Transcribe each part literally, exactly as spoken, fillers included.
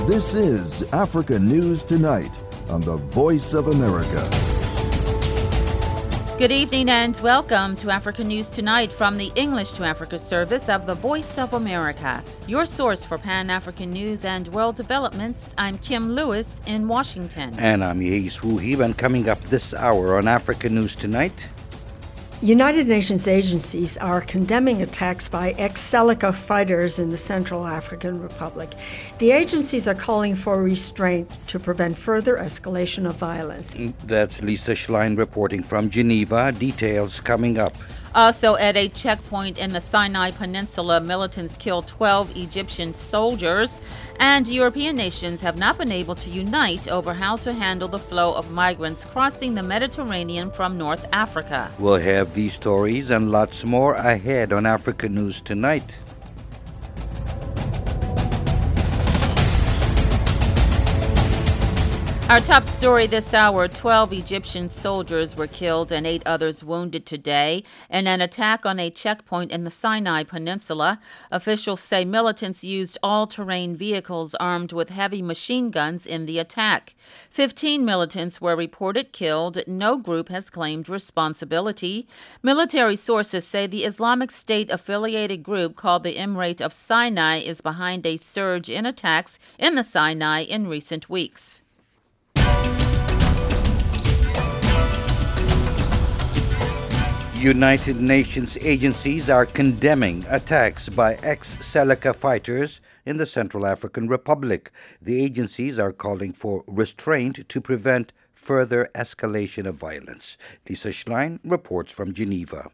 This is Africa News Tonight on the Voice of America. Good evening and welcome to Africa News Tonight from the English to Africa service of the Voice of America, your source for Pan-African news and world developments. I'm Kim Lewis in Washington. And I'm Yeis Wuhib, and coming up this hour on Africa News Tonight. United Nations agencies are condemning attacks by ex-Seleka fighters in the Central African Republic. The agencies are calling for restraint to prevent further escalation of violence. That's Lisa Schlein reporting from Geneva. Details coming up. Also, at a checkpoint in the Sinai Peninsula, militants killed twelve Egyptian soldiers, and European nations have not been able to unite over how to handle the flow of migrants crossing the Mediterranean from North Africa. We'll have these stories and lots more ahead on Africa News Tonight. Our top story this hour, twelve Egyptian soldiers were killed and eight others wounded today in an attack on a checkpoint in the Sinai Peninsula. Officials say militants used all-terrain vehicles armed with heavy machine guns in the attack. Fifteen militants were reported killed. No group has claimed responsibility. Military sources say the Islamic State-affiliated group called the Emirate of Sinai is behind a surge in attacks in the Sinai in recent weeks. United Nations agencies are condemning attacks by ex-Seleka fighters in the Central African Republic. The agencies are calling for restraint to prevent further escalation of violence. Lisa Schlein reports from Geneva.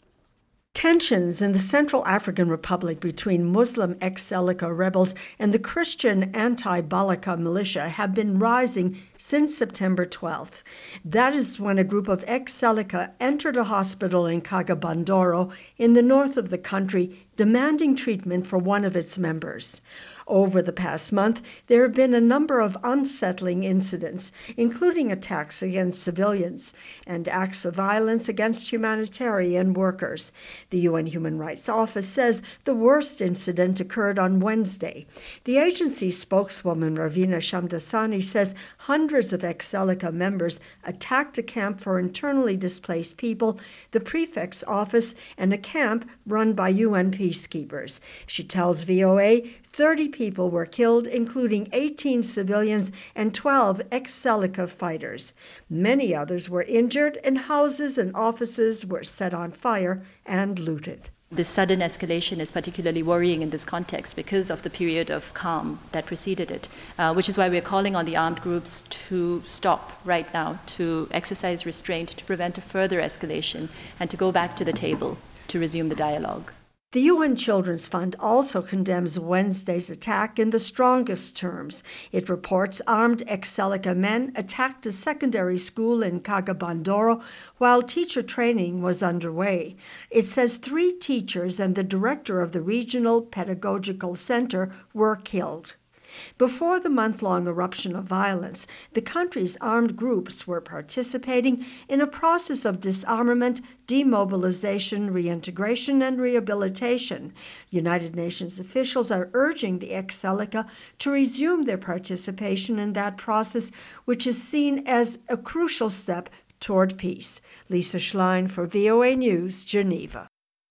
Tensions in the Central African Republic between Muslim ex-Seleka rebels and the Christian anti-Balaka militia have been rising since September twelfth. That is when a group of ex-Seleka entered a hospital in Kagabandoro in the north of the country, demanding treatment for one of its members. Over the past month, there have been a number of unsettling incidents, including attacks against civilians and acts of violence against humanitarian workers. The U N Human Rights Office says the worst incident occurred on Wednesday. The agency's spokeswoman, Ravina Shamdasani, says hundreds of ex-Seleka members attacked a camp for internally displaced people, the prefect's office, and a camp run by U N peacekeepers. She tells V O A thirty people were killed, including eighteen civilians and twelve ex-Seleka fighters. Many others were injured, and houses and offices were set on fire and looted. This sudden escalation is particularly worrying in this context because of the period of calm that preceded it, uh, which is why we're calling on the armed groups to stop right now, to exercise restraint, to prevent a further escalation, and to go back to the table to resume the dialogue. The U N Children's Fund also condemns Wednesday's attack in the strongest terms. It reports armed ex-Seleka men attacked a secondary school in Kagabandoro while teacher training was underway. It says three teachers and the director of the Regional Pedagogical Center were killed. Before the month-long eruption of violence, the country's armed groups were participating in a process of disarmament, demobilization, reintegration, and rehabilitation. United Nations officials are urging the ex-Seleka to resume their participation in that process, which is seen as a crucial step toward peace. Lisa Schlein for V O A News, Geneva.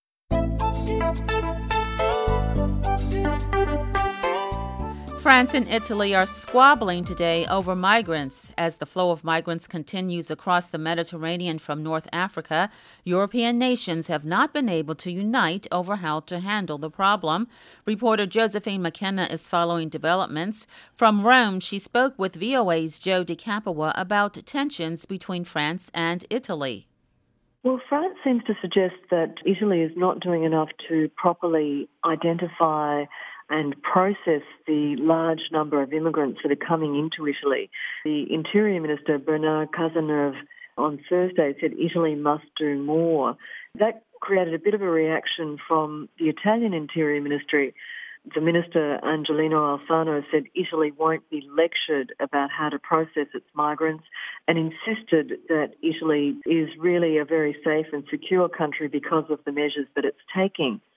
France and Italy are squabbling today over migrants. As the flow of migrants continues across the Mediterranean from North Africa, European nations have not been able to unite over how to handle the problem. Reporter Josephine McKenna is following developments. From Rome, she spoke with V O A's Joe DiCapua about tensions between France and Italy. Well, France seems to suggest that Italy is not doing enough to properly identify and process the large number of immigrants that are coming into Italy. The Interior Minister, Bernard Cazeneuve, on Thursday said Italy must do more. That created a bit of a reaction from the Italian Interior Ministry. The Minister, Angelino Alfano, said Italy won't be lectured about how to process its migrants and insisted that Italy is really a very safe and secure country because of the measures that it's taking.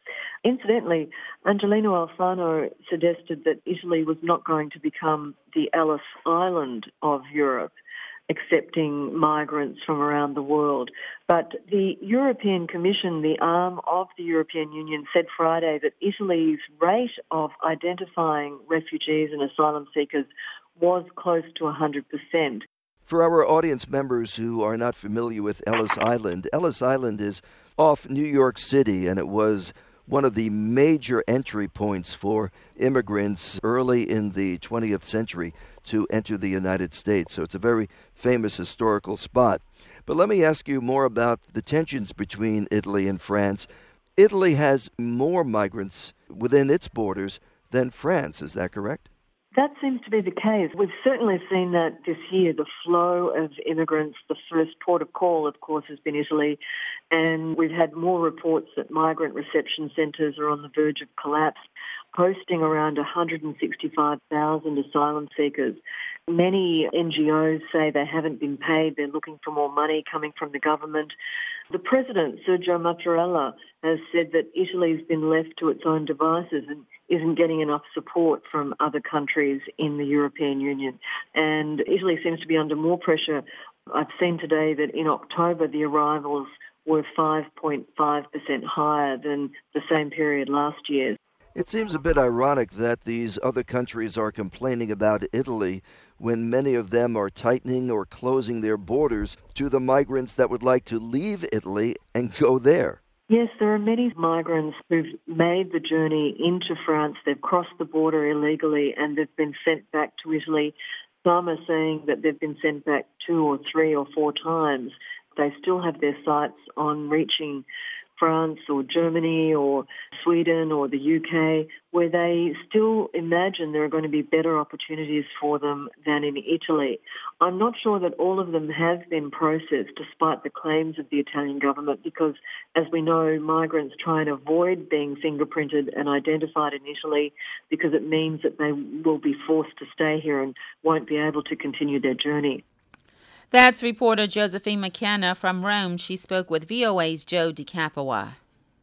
Incidentally, Angelino Alfano suggested that Italy was not going to become the Ellis Island of Europe, accepting migrants from around the world. But the European Commission, the arm of the European Union, said Friday that Italy's rate of identifying refugees and asylum seekers was close to one hundred percent. For our audience members who are not familiar with Ellis Island, Ellis Island is off New York City, and it was one of the major entry points for immigrants early in the twentieth century to enter the United States. So it's a very famous historical spot. But let me ask you more about the tensions between Italy and France. Italy has more migrants within its borders than France, is that correct? That seems to be the case. We've certainly seen that this year, the flow of immigrants. The first port of call, of course, has been Italy, and we've had more reports that migrant reception centres are on the verge of collapse, hosting around one hundred sixty-five thousand asylum seekers. Many N G Os say they haven't been paid. They're looking for more money coming from the government. The president, Sergio Mattarella, has said that Italy's been left to its own devices and isn't getting enough support from other countries in the European Union. And Italy seems to be under more pressure. I've seen today that in October the arrivals were five point five percent higher than the same period last year. It seems a bit ironic that these other countries are complaining about Italy when many of them are tightening or closing their borders to the migrants that would like to leave Italy and go there. Yes, there are many migrants who've made the journey into France. They've crossed the border illegally and they've been sent back to Italy. Some are saying that they've been sent back two or three or four times. They still have their sights on reaching France or Germany or Sweden or the U K, where they still imagine there are going to be better opportunities for them than in Italy. I'm not sure that all of them have been processed, despite the claims of the Italian government, because, as we know, migrants try and avoid being fingerprinted and identified in Italy because it means that they will be forced to stay here and won't be able to continue their journey. That's reporter Josephine McKenna from Rome. She spoke with V O A's Joe DeCapua.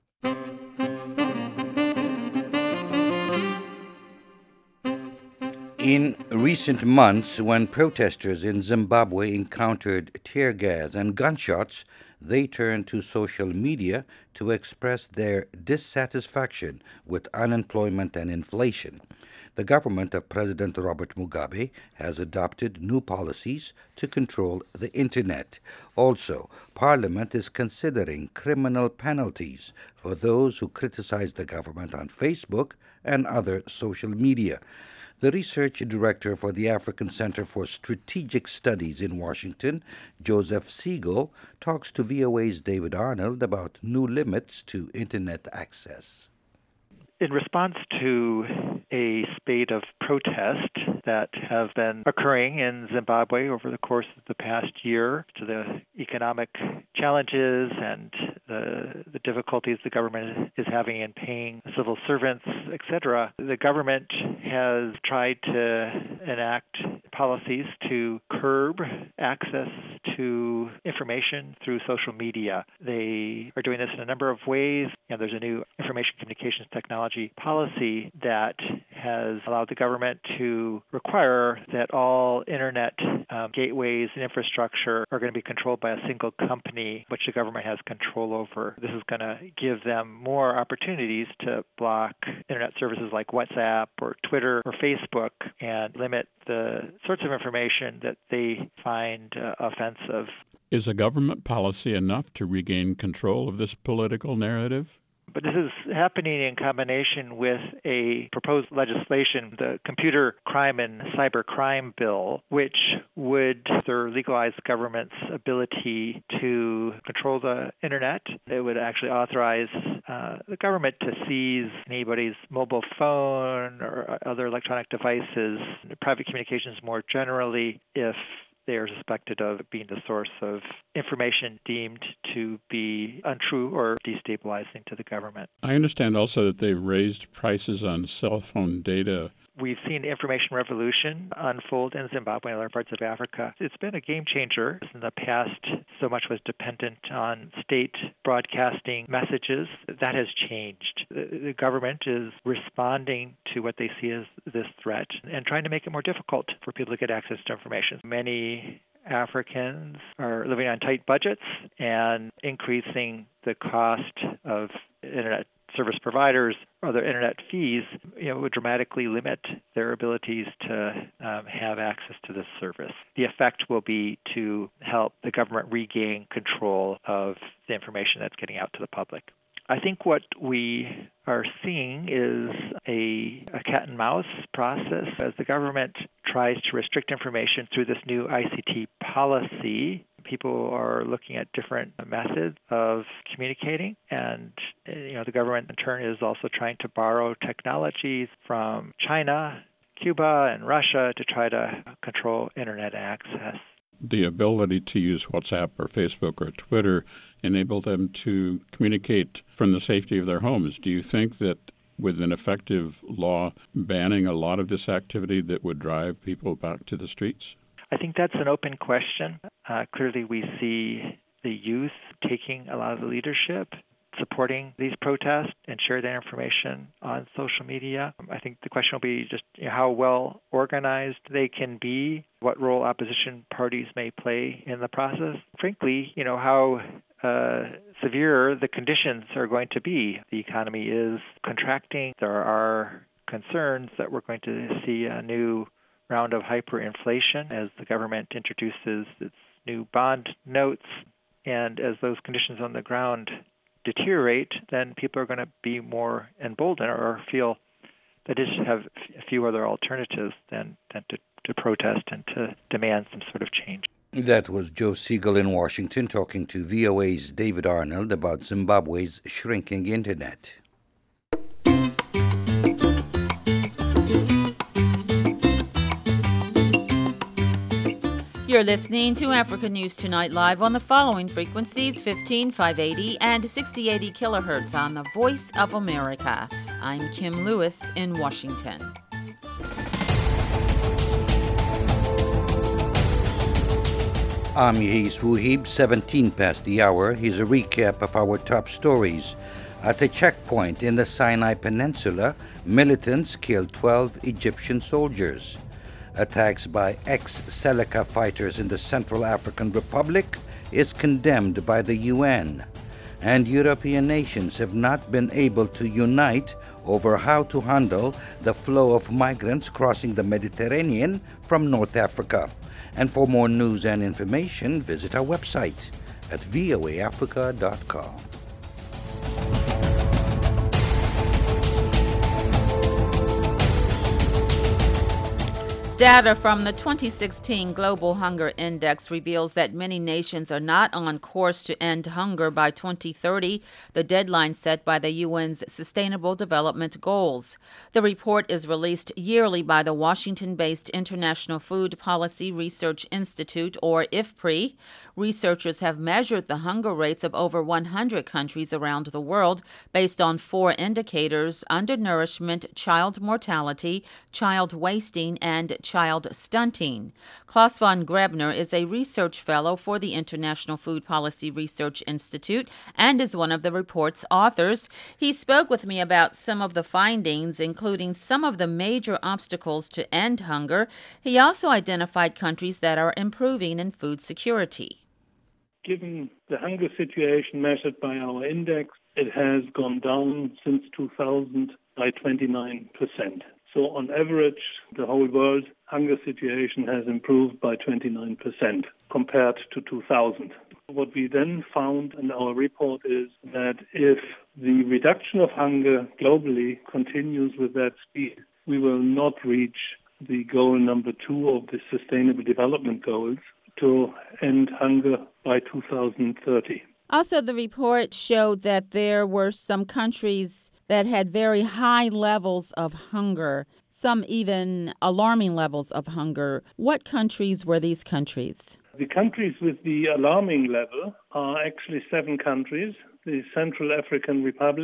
In recent months, when protesters in Zimbabwe encountered tear gas and gunshots, they turned to social media to express their dissatisfaction with unemployment and inflation. The government of President Robert Mugabe has adopted new policies to control the Internet. Also, Parliament is considering criminal penalties for those who criticize the government on Facebook and other social media. The research director for the African Center for Strategic Studies in Washington, Joseph Siegel, talks to V O A's David Arnold about new limits to Internet access. In response to a spate of protests that have been occurring in Zimbabwe over the course of the past year, to the economic challenges and the, the difficulties the government is having in paying civil servants, et cetera, the government has tried to enact policies to curb access to information through social media. They are doing this in a number of ways, and there's a new information communications technology policy that has allowed the government to require that all internet um, gateways and infrastructure are going to be controlled by a single company, which the government has control over. This is going to give them more opportunities to block internet services like WhatsApp or Twitter or Facebook and limit the sorts of information that they find uh, offensive. Is a government policy enough to regain control of this political narrative? But this is happening in combination with a proposed legislation, the Computer Crime and Cyber Crime Bill, which would further legalize the government's ability to control the Internet. It would actually authorize uh, the government to seize anybody's mobile phone or other electronic devices, private communications more generally, if they are suspected of being the source of information deemed to be untrue or destabilizing to the government. I understand also that they've raised prices on cell phone data. We've seen the information revolution unfold in Zimbabwe and other parts of Africa. It's been a game changer. In the past, so much was dependent on state broadcasting messages. That has changed. The government is responding to what they see as this threat and trying to make it more difficult for people to get access to information. Many Africans are living on tight budgets, and increasing the cost of internet service providers or their internet fees, you know, would dramatically limit their abilities to um, have access to this service. The effect will be to help the government regain control of the information that's getting out to the public. I think what we are seeing is a, a cat and mouse process as the government tries to restrict information through this new I C T policy. People are looking at different methods of communicating, and you know the government in turn is also trying to borrow technologies from China, Cuba, and Russia to try to control internet access. The ability to use WhatsApp or Facebook or Twitter enable them to communicate from the safety of their homes. Do you think that with an effective law banning a lot of this activity that would drive people back to the streets? I think that's an open question. Uh, clearly, we see the youth taking a lot of the leadership, supporting these protests, and share their information on social media. I think the question will be just you know, how well organized they can be, what role opposition parties may play in the process. Frankly, you know, how uh, severe the conditions are going to be. The economy is contracting. There are concerns that we're going to see a new round of hyperinflation as the government introduces its new bond notes. And as those conditions on the ground deteriorate, then people are going to be more emboldened or feel that they just have a few other alternatives than, than to, to protest and to demand some sort of change. That was Joe Siegel in Washington talking to V O A's David Arnold about Zimbabwe's shrinking internet. You're listening to Africa News Tonight live on the following frequencies: fifteen five eighty and sixty eighty kilohertz on the Voice of America. I'm Kim Lewis in Washington. I'm Yehis Wuhib, seventeen past the hour. Here's a recap of our top stories. At a checkpoint in the Sinai Peninsula, militants killed twelve Egyptian soldiers. Attacks by ex-Seleka fighters in the Central African Republic is condemned by the U N. And European nations have not been able to unite over how to handle the flow of migrants crossing the Mediterranean from North Africa. And for more news and information, visit our website at v o a africa dot com. Data from the twenty sixteen Global Hunger Index reveals that many nations are not on course to end hunger by twenty thirty, the deadline set by the U N's Sustainable Development Goals. The report is released yearly by the Washington-based International Food Policy Research Institute, or I F P R I. Researchers have measured the hunger rates of over one hundred countries around the world based on four indicators: undernourishment, child mortality, child wasting, and child stunting. Klaus von Grebner is a research fellow for the International Food Policy Research Institute and is one of the report's authors. He spoke with me about some of the findings, including some of the major obstacles to end hunger. He also identified countries that are improving in food security. Given the hunger situation measured by our index, it has gone down since two thousand by twenty-nine percent. So on average, the whole world hunger situation has improved by twenty-nine percent compared to two thousand. What we then found in our report is that if the reduction of hunger globally continues with that speed, we will not reach the goal number two of the Sustainable Development Goals to end hunger by two thousand thirty. Also, the report showed that there were some countries that had very high levels of hunger, some even alarming levels of hunger. What countries were these countries? The countries with the alarming level are actually seven countries: the Central African Republic,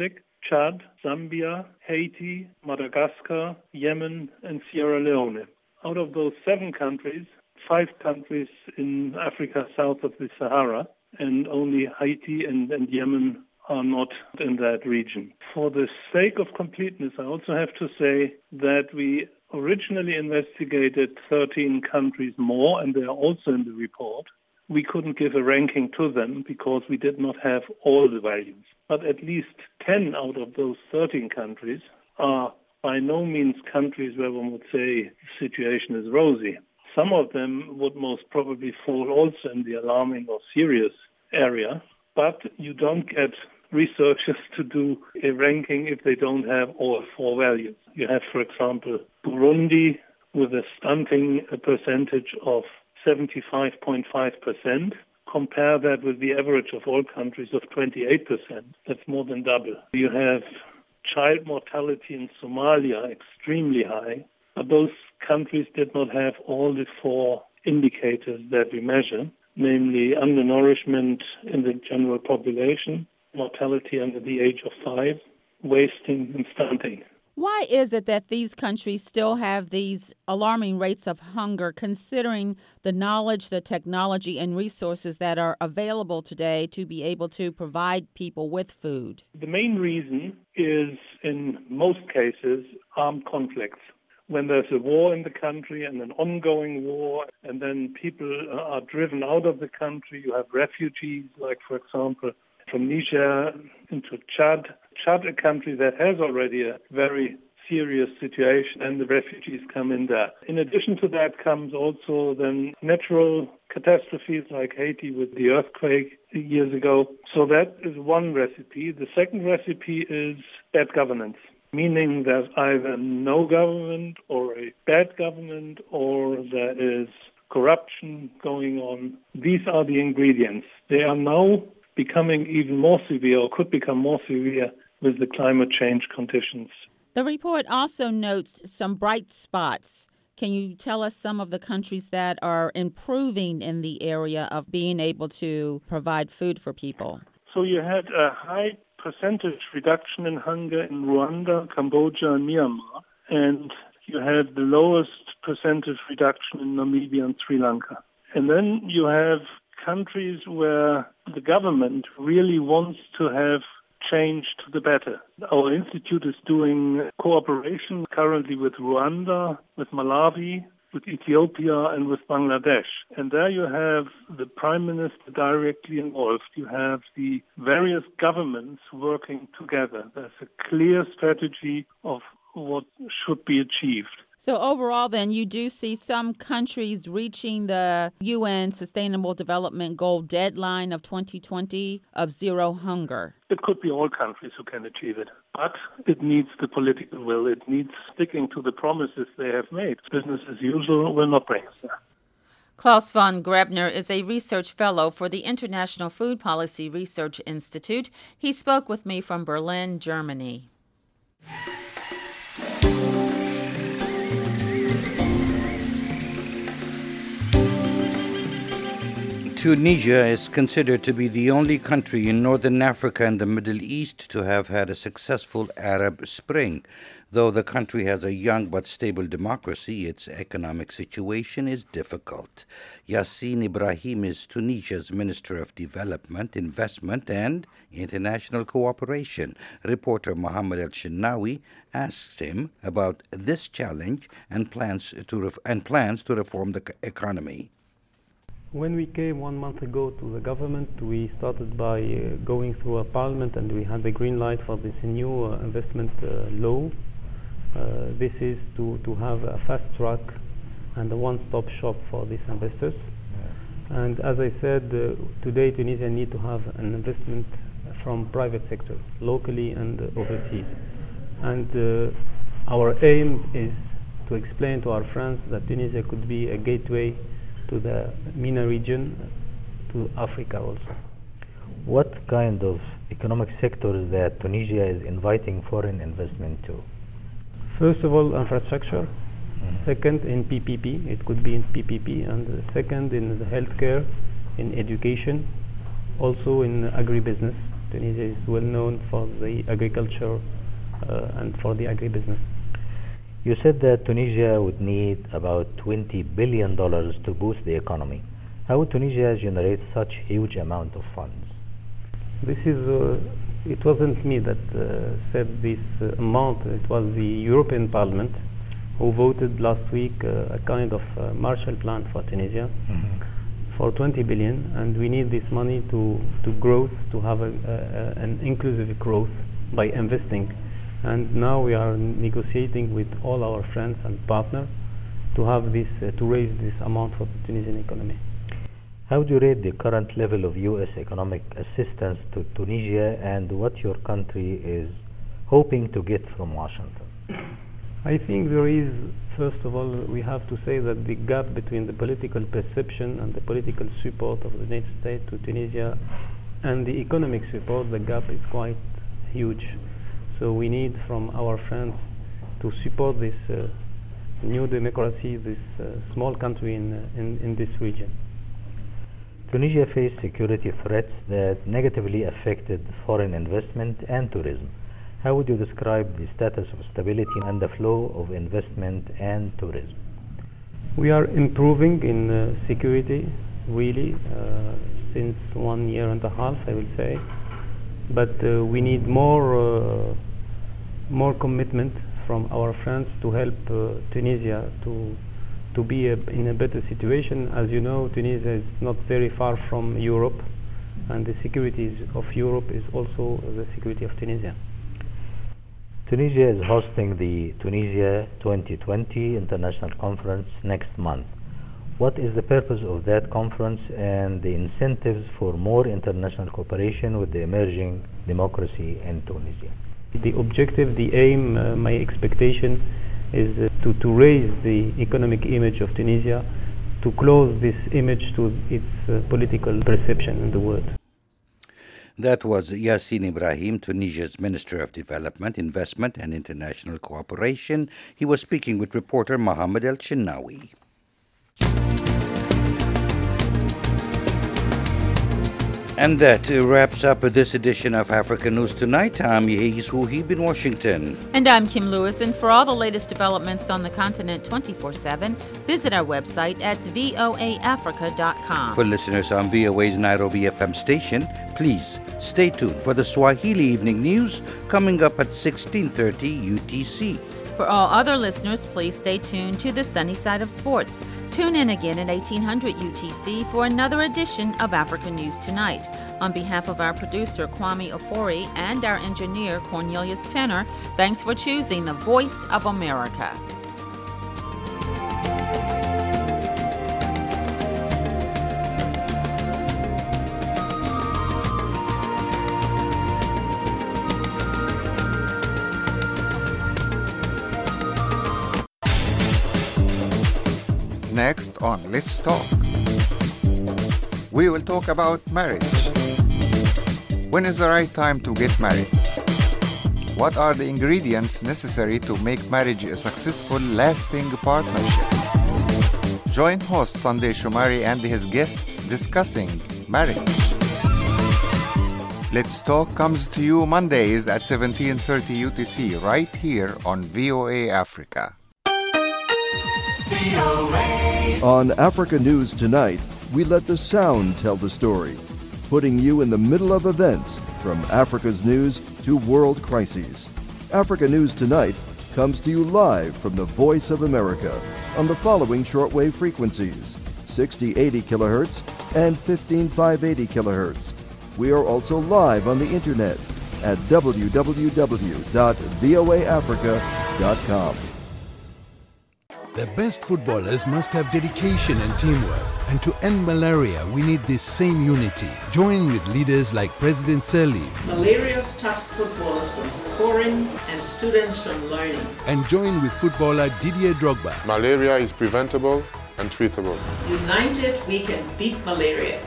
Chad, Zambia, Haiti, Madagascar, Yemen, and Sierra Leone. Out of those seven countries, five countries in Africa south of the Sahara, and only Haiti and, and Yemen are not in that region. For the sake of completeness, I also have to say that we originally investigated thirteen countries more, and they are also in the report. We couldn't give a ranking to them because we did not have all the values. But at least ten out of those thirteen countries are by no means countries where one would say the situation is rosy. Some of them would most probably fall also in the alarming or serious area, but you don't get researchers to do a ranking if they don't have all four values. You have, for example, Burundi with a stunting percentage of seventy-five point five percent. Compare that with the average of all countries of twenty-eight percent. That's more than double. You have child mortality in Somalia extremely high, but those countries did not have all the four indicators that we measure, namely undernourishment in the general population, mortality under the age of five, wasting, and stunting. Why is it that these countries still have these alarming rates of hunger, considering the knowledge, the technology, and resources that are available today to be able to provide people with food? The main reason is, in most cases, armed conflicts. When there's a war in the country and an ongoing war, and then people are driven out of the country, you have refugees, like, for example, from Niger into Chad. Chad, a country that has already a very serious situation, and the refugees come in there. In addition to that comes also then natural catastrophes like Haiti with the earthquake years ago. So that is one recipe. The second recipe is bad governance, meaning there's either no government or a bad government, or there is corruption going on. These are the ingredients. They are now becoming even more severe, or could become more severe, with the climate change conditions. The report also notes some bright spots. Can you tell us some of the countries that are improving in the area of being able to provide food for people? So you had a high percentage reduction in hunger in Rwanda, Cambodia, and Myanmar, and you had the lowest percentage reduction in Namibia and Sri Lanka. And then you have countries where the government really wants to have change to the better. Our institute is doing cooperation currently with Rwanda, with Malawi, with Ethiopia, and with Bangladesh. And there you have the Prime Minister directly involved. You have the various governments working together. There's a clear strategy of what should be achieved. So overall, then, you do see some countries reaching the U N Sustainable Development Goal deadline of twenty twenty of zero hunger. It could be all countries who can achieve it, but it needs the political will. It needs sticking to the promises they have made. Business as usual will not bring us there. Klaus von Grebner is a research fellow for the International Food Policy Research Institute. He spoke with me from Berlin, Germany. Tunisia is considered to be the only country in northern Africa and the Middle East to have had a successful Arab Spring. Though the country has a young but stable democracy, its economic situation is difficult. Yassine Ibrahim is Tunisia's Minister of Development, Investment and International Cooperation. Reporter Mohammed El-Shenawi asks him about this challenge and plans to ref- and plans to reform the economy. When we came one month ago to the government, we started by uh, going through a parliament, and we had the green light for this new uh, investment uh, law. Uh, this is to, to have a fast track and a one-stop shop for these investors. Yeah. And as I said, uh, today Tunisia needs to have an investment from private sector, locally and uh, overseas. And uh, our aim is to explain to our friends that Tunisia could be a gateway to the MENA region, to Africa also. What kind of economic sectors that Tunisia is inviting foreign investment to? First of all, infrastructure. Mm-hmm. Second, in P P P. It could be in P P P. And second, in the healthcare, in education, also in agribusiness. Tunisia is well known for the agriculture uh, and for the agribusiness. You said that Tunisia would need about twenty billion dollars to boost the economy. How would Tunisia generate such huge amount of funds? This is, uh, it wasn't me that uh, said this uh, amount. It was the European Parliament who voted last week uh, a kind of uh, Marshall Plan for Tunisia mm-hmm. for twenty billion, and we need this money to, to growth, to have a, a, an inclusive growth by investing. And now we are negotiating with all our friends and partners to have this, uh, to raise this amount for the Tunisian economy. How do you rate the current level of U S economic assistance to Tunisia and what your country is hoping to get from Washington? I think there is, first of all, we have to say that the gap between the political perception and the political support of the United States to Tunisia and the economic support, the gap is quite huge. So we need from our friends to support this uh, new democracy, this uh, small country in, uh, in, in this region. Tunisia faced security threats that negatively affected foreign investment and tourism. How would you describe the status of stability and the flow of investment and tourism? We are improving in uh, security, really, uh, since one year and a half, I will say. But uh, we need more, uh, more commitment from our friends to help uh, Tunisia to to be a, in a better situation. As you know, Tunisia is not very far from Europe, and the security of Europe is also the security of Tunisia. Tunisia is hosting the Tunisia twenty twenty International Conference next month. What is the purpose of that conference and the incentives for more international cooperation with the emerging democracy in Tunisia? The objective, the aim, uh, my expectation is uh, to, to raise the economic image of Tunisia, to close this image to its uh, political perception in the world. That was Yassin Ibrahim, Tunisia's Minister of Development, Investment and International Cooperation. He was speaking with reporter Mohammed El Chinawi. And that wraps up this edition of Africa News Tonight. I'm Yehiz Wuhib in Washington. And I'm Kim Lewis. And for all the latest developments on the continent twenty-four seven, visit our website at voa africa dot com. For listeners on V O A's Nairobi F M station, please stay tuned for the Swahili Evening News coming up at sixteen thirty U T C. For all other listeners, please stay tuned to the Sunny Side of Sports. Tune in again at eighteen hundred U T C for another edition of Africa News Tonight. On behalf of our producer, Kwame Ofori, and our engineer, Cornelius Tenner, thanks for choosing the Voice of America. Next on Let's Talk, we will talk about marriage. When is the right time to get married? What are the ingredients necessary to make marriage a successful, lasting partnership? Join host Sunday Shomari and his guests discussing marriage. Let's Talk comes to you Mondays at seventeen thirty U T C right here on V O A Africa. On Africa News Tonight, we let the sound tell the story, putting you in the middle of events from Africa's news to world crises. Africa News Tonight comes to you live from the Voice of America on the following shortwave frequencies, sixty eighty kilohertz and fifteen five eighty kilohertz. We are also live on the internet at w w w dot v o a africa dot com. The best footballers must have dedication and teamwork. And to end malaria, we need this same unity. Join with leaders like President Sirleaf. Malaria stops footballers from scoring and students from learning. And join with footballer Didier Drogba. Malaria is preventable and treatable. United, we can beat malaria.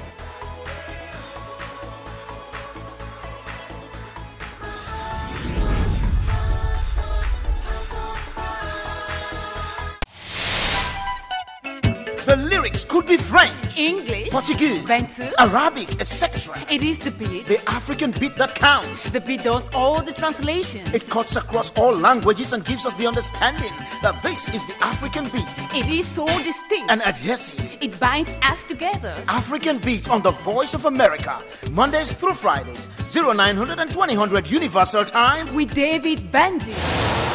The lyrics lyrics could be French, English, Portuguese, Bantu, Arabic, et cetera. It is the beat. The African beat that counts. The beat does all the translations. It cuts across all languages and gives us the understanding that this is the African beat. It is so distinct and adhesive. It binds us together. African beat on the Voice of America, Mondays through Fridays, oh nine hundred and twenty hundred Universal Time with David Bandy.